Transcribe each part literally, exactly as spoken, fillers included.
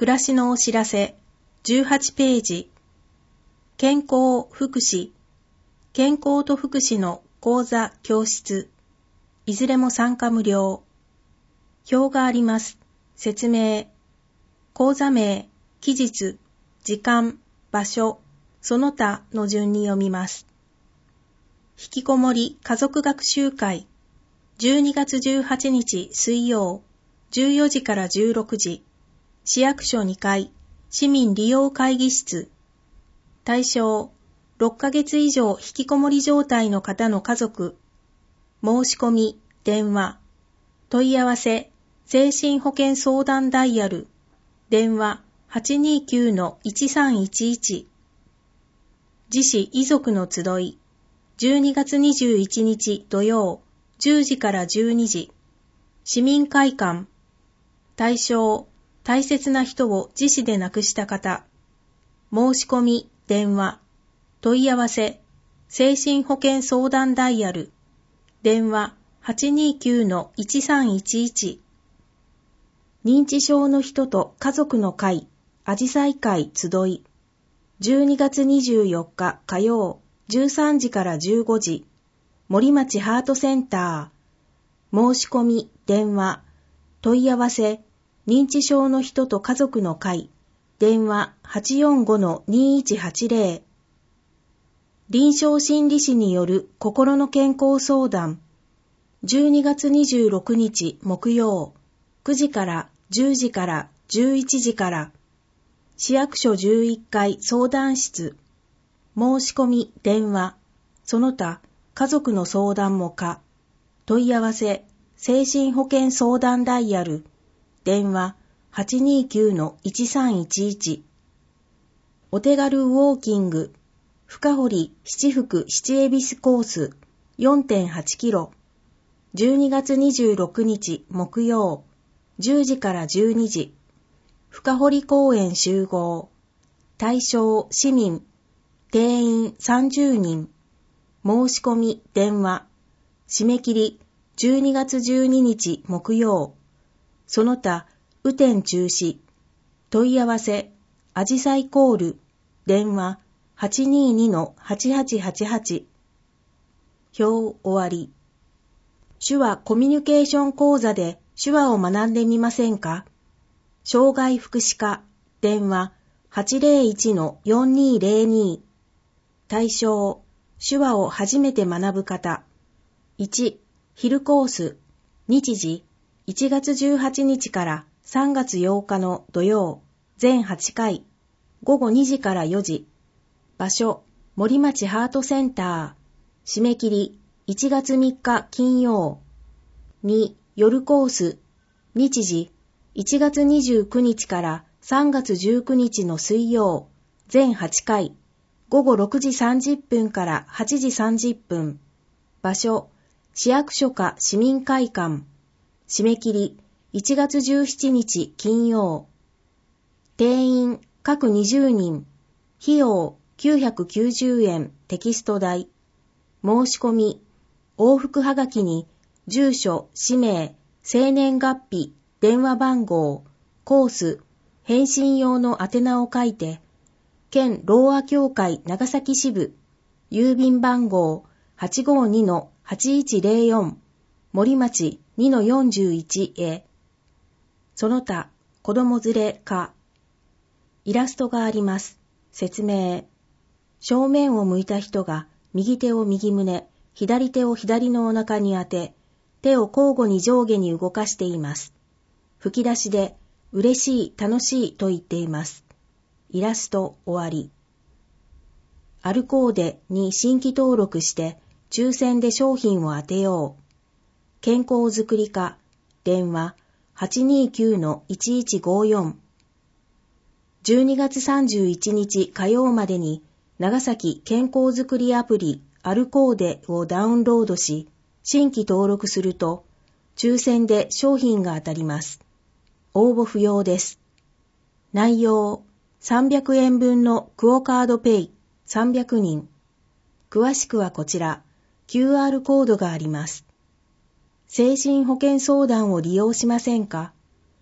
暮らしのお知らせじゅうはちページ。健康、福祉。健康と福祉の講座、教室。いずれも参加無料。表があります。説明。講座名、期日、時間、場所、その他の順に読みます。引きこもり家族学習会。じゅうにがつじゅうはちにち水曜、じゅうよじからじゅうろくじ。市役所にかい、市民利用会議室。対象、ろっかげつ以上引きこもり状態の方の家族。申し込み、電話。問い合わせ、精神保健相談ダイヤル。電話 はちにーきゅうのいちさんいちいち。自死遺族の集い。じゅうにがつにじゅういちにち土曜、じゅうじからじゅうにじ。市民会館。対象、大切な人を自死で亡くした方。申し込み、電話。問い合わせ、精神保健相談ダイヤル。電話 はちにーきゅうのいちさんいちいち。認知症の人と家族の会、あじさい会集い。じゅうにがつにじゅうよっか火曜、じゅうさんじからじゅうごじ。森町ハートセンター。申し込み、電話。問い合わせ、認知症の人と家族の会。電話 はちよんごのにいちはちぜろ。臨床心理士による心の健康相談。じゅうにがつにじゅうろくにち木曜、くじからじゅうじからじゅういちじから。市役所じゅういっかい相談室。申し込み、電話。その他、家族の相談も可。問い合わせ、精神保健相談ダイヤル。電話 はちにーきゅうのいちさんいちいち。お手軽ウォーキング。深堀七福七恵比寿コース よんてんはちキロ。じゅうにがつにじゅうろくにち木曜、じゅうじからじゅうにじ。深堀公園集合。対象市民。定員さんじゅうにん。申し込み電話。締め切りじゅうにがつじゅうににち木曜。その他、雨天中止。問い合わせ、あじさいコール。電話 はちにーにのはちはちはちはち。表終わり。手話コミュニケーション講座で手話を学んでみませんか？障害福祉課。電話 はちぜろいちのよんにーぜろに。対象、手話を初めて学ぶ方。いち、昼コース。日時、いちがつじゅうはちにちからさんがつようかの土曜、全はちかい、ごごにじからよじ。場所、森町ハートセンター。締め切り、いちがつみっか金曜。に、夜コース。日時、いちがつにじゅうくにちからさんがつじゅうくにちの水曜、全はちかい、ごごろくじさんじゅっぷんからはちじさんじゅっぷん。場所、市役所か市民会館。締め切り、いちがつじゅうしちにち金曜。定員、各にじゅうにん。費用、きゅうひゃくきゅうじゅうえん、テキスト代。申し込み、往復はがきに、住所、氏名、生年月日、電話番号、コース、返信用の宛名を書いて、県ろうあ協会長崎支部、郵便番号 はちごにのはちいちぜろよん、森町 にのよんじゅういち へ。その他、子供連れか。イラストがあります。説明。正面を向いた人が右手を右胸、左手を左のお腹に当て、手を交互に上下に動かしています。吹き出しで、嬉しい、楽しいと言っています。イラスト終わり。アルコーデに新規登録して、抽選で商品を当てよう。健康づくり課、電話 はちにーきゅうのいちいちごよん。じゅうにがつさんじゅういちにち火曜までに、長崎健康づくりアプリアルコーデをダウンロードし、新規登録すると、抽選で商品が当たります。応募不要です。内容、さんびゃくえんぶんのクオカードペイさんびゃくにん。詳しくはこちら、キューアール コードがあります。精神保健相談を利用しませんか？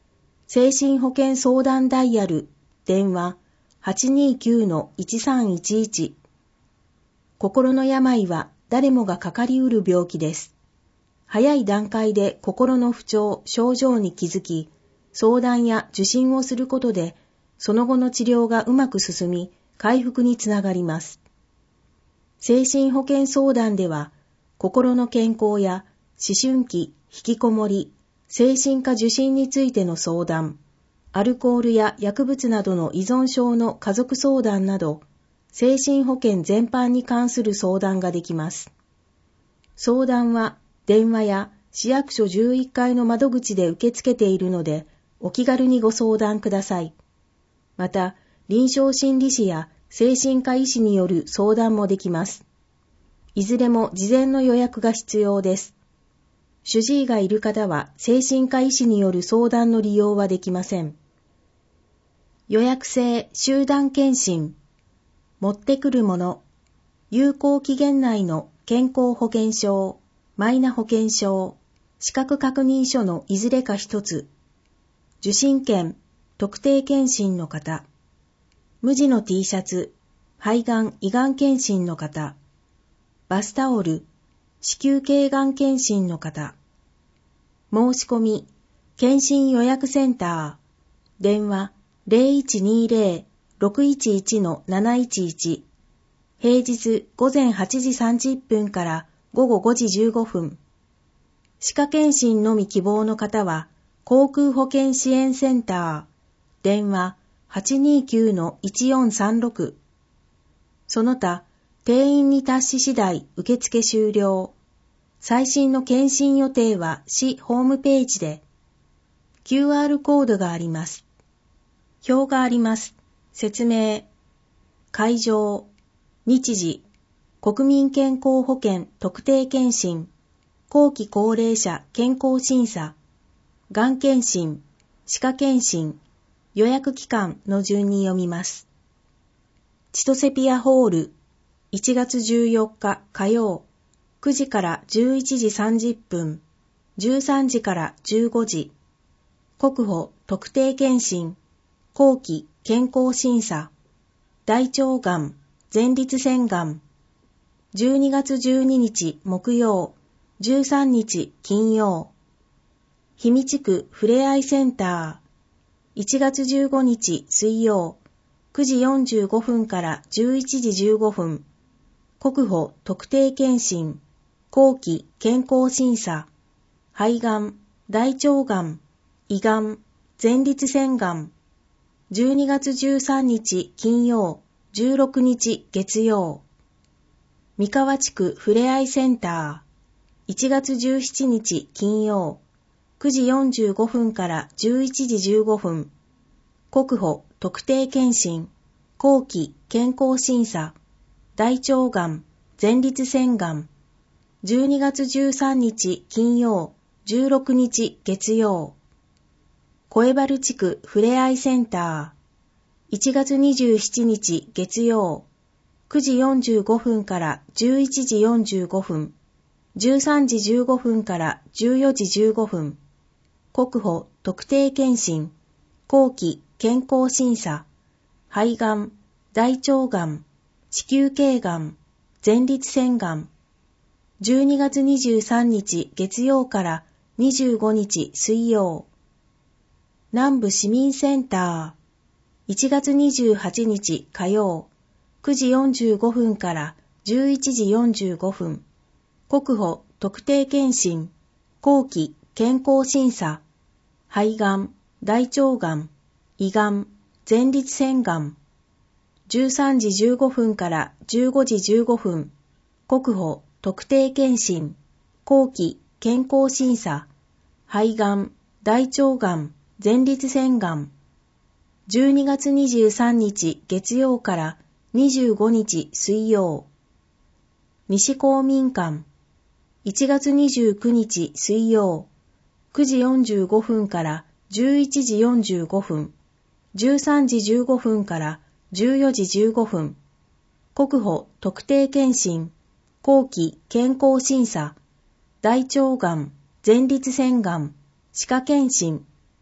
精神保健相談ダイヤル、電話 はちにーきゅうのいちさんいちいち。心の病は誰もがかかりうる病気です。早い段階で心の不調、症状に気づき、相談や受診をすることで、その後の治療がうまく進み、回復につながります。精神保健相談では、心の健康や思春期、引きこもり、精神科受診についての相談、アルコールや薬物などの依存症の家族相談など、精神保健全般に関する相談ができます。相談は電話や市役所じゅういっかいの窓口で受け付けているので、お気軽にご相談ください。また、臨床心理士や精神科医師による相談もできます。いずれも事前の予約が必要です。主治医がいる方は精神科医師による相談の利用はできません。予約制集団検診。持ってくるもの。有効期限内の健康保険証、マイナ保険証、資格確認書のいずれか一つ。受診券、特定検診の方。無地の T シャツ、肺がん、胃がん検診の方。バスタオル、子宮頸がん検診の方。申し込み、検診予約センター。電話 ゼロいちにゼロ ろくいちいちのなないちいち。平日午前はちじさんじゅっぷんから午後ごじじゅうごふん。歯科検診のみ希望の方は、航空保険支援センター。電話 はちにーきゅうのいちよんさんろく。その他、定員に達し次第受付終了。最新の検診予定は市ホームページで。キューアール コードがあります。表があります。説明。会場。日時。国民健康保険特定健診。後期高齢者健康審査。がん検診。歯科検診。予約期間の順に読みます。千歳ピアホール。いちがつじゅうよっか火曜。くじからじゅういちじさんじゅっぷん。じゅうさんじからじゅうごじ。国保特定健診。後期健康審査。大腸がん、前立腺がん。じゅうにがつじゅうににち木曜。じゅうさんにち金曜。氷見地区ふれあいセンター。いちがつじゅうごにち水曜。くじよんじゅうごふんからじゅういちじじゅうごふん。国保特定健診。後期健康審査。肺がん、大腸がん、胃がん、前立腺がん。じゅうにがつじゅうさんにち金曜、じゅうろくにち月曜。三河地区ふれあいセンター。いちがつじゅうしちにち金曜。くじよんじゅうごふんからじゅういちじじゅうごふん。国保特定健診。後期健康審査。大腸がん、前立腺がん。じゅうにがつじゅうさんにち金曜、じゅうろくにち月曜。小原地区ふれあいセンター。いちがつにじゅうしちにち月曜。くじよんじゅうごふんからじゅういちじよんじゅうごふん。じゅうさんじじゅうごふんからじゅうよじじゅうごふん。国保特定健診。後期健康審査。肺がん、大腸がん、子宮頸がん、前立腺がん。じゅうにがつにじゅうさんにち月曜からにじゅうごにち水曜。南部市民センター。いちがつにじゅうはちにち火曜。くじよんじゅうごふんからじゅういちじよんじゅうごふん。国保特定健診。後期健康審査。肺がん、大腸がん、胃がん、前立腺がん。じゅうさんじじゅうごふんからじゅうごじじゅうごふん。国保特定健診。後期健康審査。肺がん、大腸がん、前立腺がん。じゅうにがつにじゅうさんにち月曜からにじゅうごにち水曜。西公民館。いちがつにじゅうくにち水曜。くじよんじゅうごふんからじゅういちじよんじゅうごふん。じゅうさんじじゅうごふんからじゅうよじじゅうごふん。国保特定健診。後期健康審査。大腸がん、前立腺がん、歯科検診。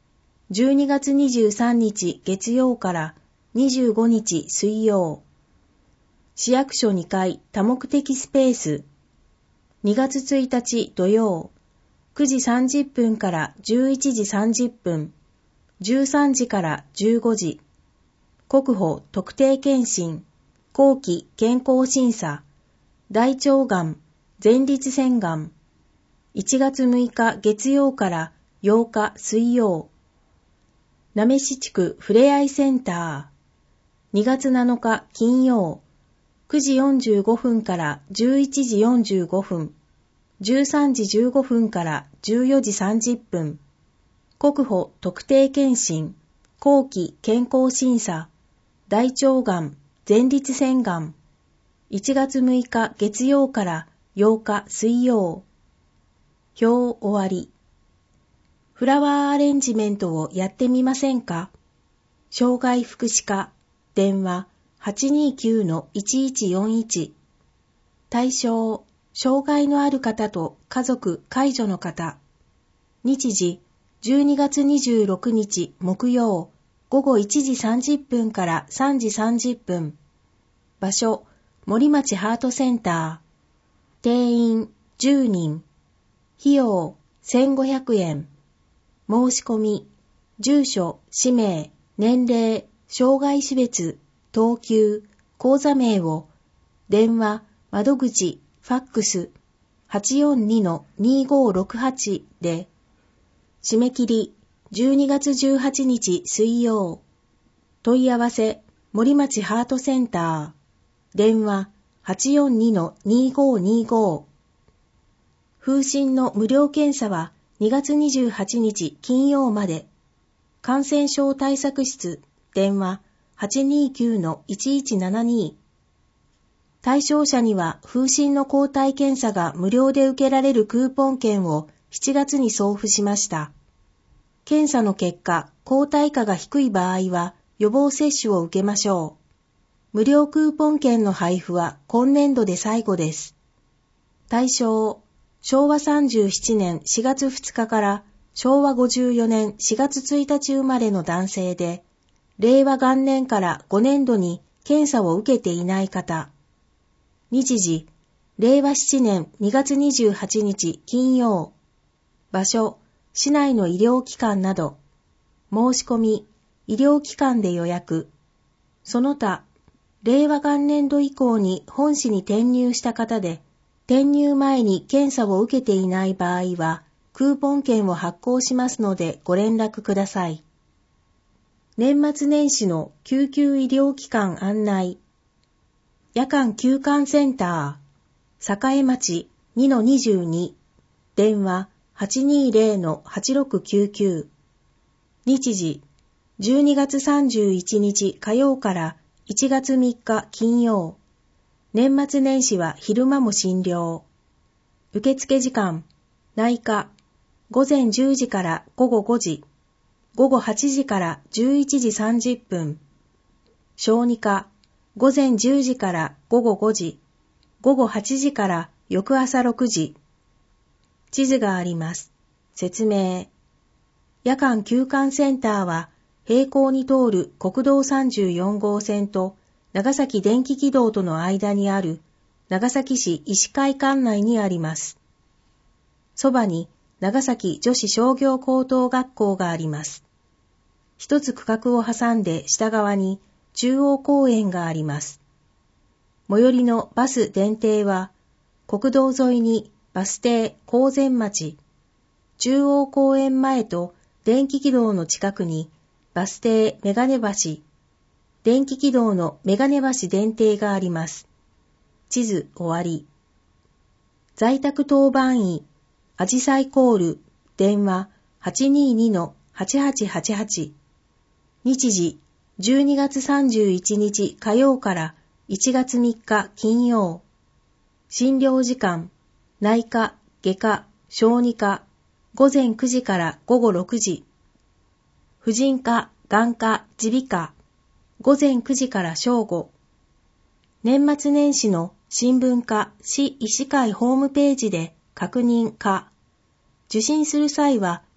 じゅうにがつにじゅうさんにち月曜からにじゅうごにち水曜。市役所にかい多目的スペース。にがつついたち土曜。くじさんじゅっぷんからじゅういちじさんじゅっぷん。じゅうさんじからじゅうごじ。国保特定健診。後期健康審査。大腸がん、前立腺がん。いちがつむいか月曜からようか水曜。なめし地区ふれあいセンター。にがつなのか金曜。くじよんじゅうごふんからじゅういちじよんじゅうごふん。じゅうさんじじゅうごふんからじゅうよじさんじゅっぷん。国保特定健診、後期健康審査。大腸がん、前立腺がん。いちがつむいか月曜からようか水曜。表終わり。フラワーアレンジメントをやってみませんか？障害福祉課、電話 はちにーきゅうのいちいちよんいち。対象、障害のある方と家族・介助の方。日時、じゅうにがつにじゅうろくにち木曜、ごごいちじさんじゅっぷんからさんじさんじゅっぷん。場所、森町ハートセンター。定員じゅうにん。費用せんごひゃくえん。申し込み、住所、氏名、年齢、障害種別、等級、口座名を、電話、窓口、ファックス、はちよんにのにごろくはち で、締め切り、じゅうにがつじゅうはちにち水曜。問い合わせ、森町ハートセンター。電話、はちよんにのにごにご。風疹の無料検査はにがつにじゅうはちにち金曜まで。感染症対策室、電話、はちにーきゅうのいちいちななに。対象者には風疹の抗体検査が無料で受けられるクーポン券をしちがつに送付しました。検査の結果、抗体価が低い場合は予防接種を受けましょう。無料クーポン券の配布は今年度で最後です。対象、しょうわさんじゅうななねんしがつふつかからしょうわごじゅうよねんしがつついたち生まれの男性で、れいわがんねんからごねんどに検査を受けていない方。日時、れいわななねんにがつにじゅうはちにち金曜。場所、市内の医療機関など。申し込み、医療機関で予約。その他、れいわがんねんど以降に本市に転入した方で、転入前に検査を受けていない場合は、クーポン券を発行しますのでご連絡ください。年末年始の救急医療機関案内。夜間急患センター、栄町 にのにじゅうに。電話 はちにーぜろのはちろくきゅうきゅう。日時、じゅうにがつさんじゅういちにち火曜からいちがつみっか金曜。年末年始は昼間も診療。受付時間、内科、ごぜんじゅうじからごごごじ、ごごはちじからじゅういちじさんじゅっぷん。小児科、ごぜんじゅうじからごごごじ、ごごはちじから翌朝ろくじ。地図があります。説明。夜間急患センターは、並行に通る国道さんじゅうよんごうせんと長崎電気軌道との間にある長崎市医師会館内にあります。そばに長崎女子商業高等学校があります。一つ区画を挟んで下側に中央公園があります。最寄りのバス電停は国道沿いにバス停高前町、中央公園前と電気軌道の近くにバス停メガネ橋、電気軌道のメガネ橋電停があります。地図終わり。在宅当番医、あじさいコール、電話 はちにーにのはちはちはちはち。日時、じゅうにがつさんじゅういちにち火曜からいちがつみっか金曜。診療時間、内科、外科、小児科、ごぜんくじからごごろくじ。婦人科、眼科、耳鼻科、ごぜんくじから正午。年末年始の新聞課市医師会ホームページで確認可。受診する際は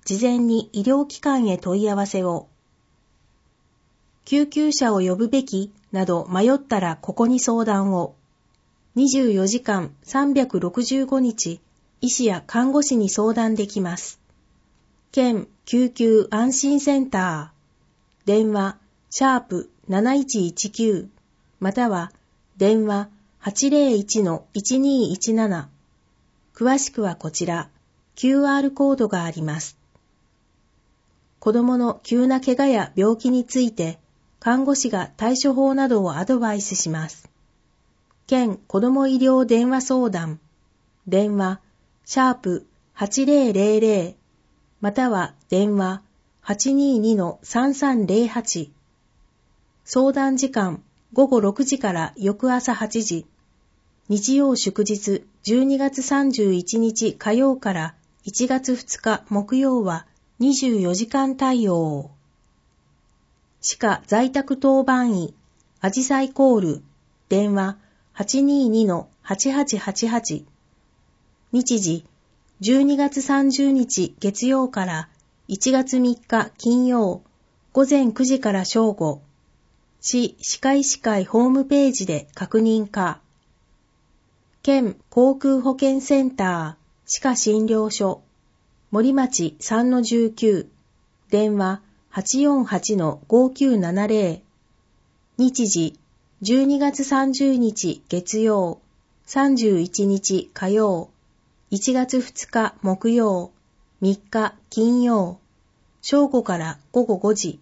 事前に医療機関へ問い合わせを。救急車を呼ぶべきなど迷ったらここに相談を。にじゅうよじかんさんびゃくろくじゅうごにち、医師や看護師に相談できます。県救急安心センター。電話、シャープなないちいちきゅう、または電話 はちぜろいちのいちにいちなな。詳しくはこちら、キューアール コードがあります。子供の急な怪我や病気について、看護師が対処法などをアドバイスします。県子ども医療電話相談。電話、シャープはちぜろぜろぜろ、または電話 はちににのさんさんぜろはち。相談時間、ごごろくじから翌朝はちじ。日曜祝日じゅうにがつさんじゅういちにち火曜からいちがつふつか木曜はにじゅうよじかん対応。歯科在宅当番医、あじさいコール、電話 はちににのはちはちはちはち。日時、じゅうにがつさんじゅうにち月曜からいちがつみっか金曜、午前くじから正午。市歯科医師会ホームページで確認か。県航空保健センター、歯科診療所、森町 さんのじゅうきゅう、電話 はちよんはちのごきゅうななぜろ。日時、じゅうにがつさんじゅうにち月曜、さんじゅういちにち火曜、いちがつふつか木曜、みっか金曜、正午から午後ごじ。